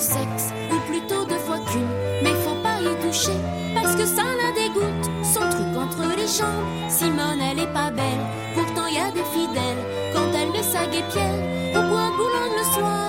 sexe, ou plutôt 2 fois qu'une. Mais faut pas y toucher, parce que ça la dégoûte. Son truc entre les jambes, Simone elle est pas belle. Pourtant y a des fidèles, quand elle met sa guépière au bois de Boulogne le soir.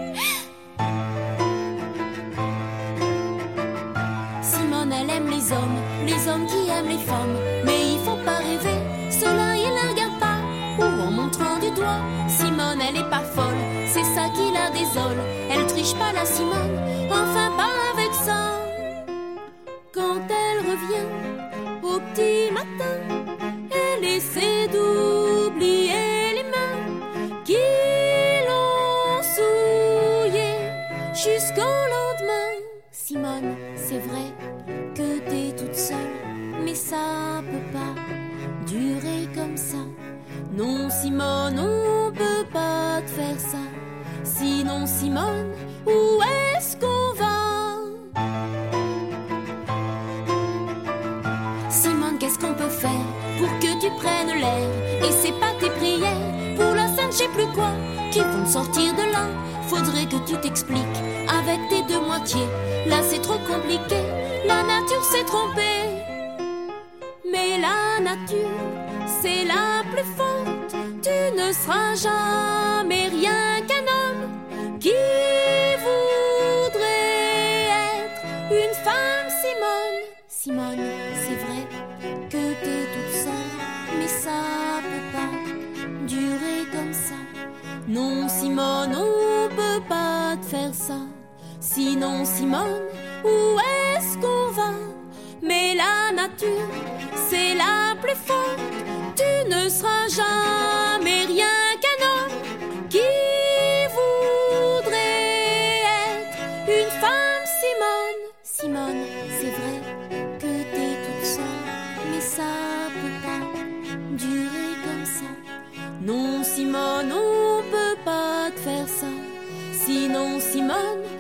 Simone elle aime les hommes qui aiment les femmes. Mais il faut pas rêver, cela il la regarde pas. Ou en montrant du doigt, Simone elle est pas folle, c'est ça qui la désole. Elle triche pas la Simone, enfin pas avec ça. Quand elle revient au petit matin, elle essaie d'oublier les mains qui l'ont souillée jusqu'au lendemain. Simone, c'est vrai que t'es toute seule, mais ça peut pas durer comme ça. Non Simone, on peut pas te faire ça. Sinon Simone, où est-ce qu'on va? Simone, qu'est-ce qu'on peut faire pour que tu prennes l'air? Et c'est pas tes prières pour la scène, je sais plus quoi, qui vont te sortir de là. Faudrait que tu t'expliques avec tes 2 moitiés. Là c'est trop compliqué, la nature s'est trompée. Mais la nature, c'est la plus forte. Tu ne seras jamais rien qu'un homme qui voudrait être une femme. Simone, Simone, c'est vrai que t'es toute seule, mais ça peut pas durer comme ça. Non Simone, on peut pas te faire ça. Sinon Simone, où est-ce qu'on va? Mais la nature, c'est la plus forte. Tu ne seras jamais rien qu'un homme qui voudrait être une femme. Simone, Simone, c'est vrai que t'es toute seule, mais ça peut pas durer comme ça. Non Simone, on peut pas te faire ça. Sinon Simone,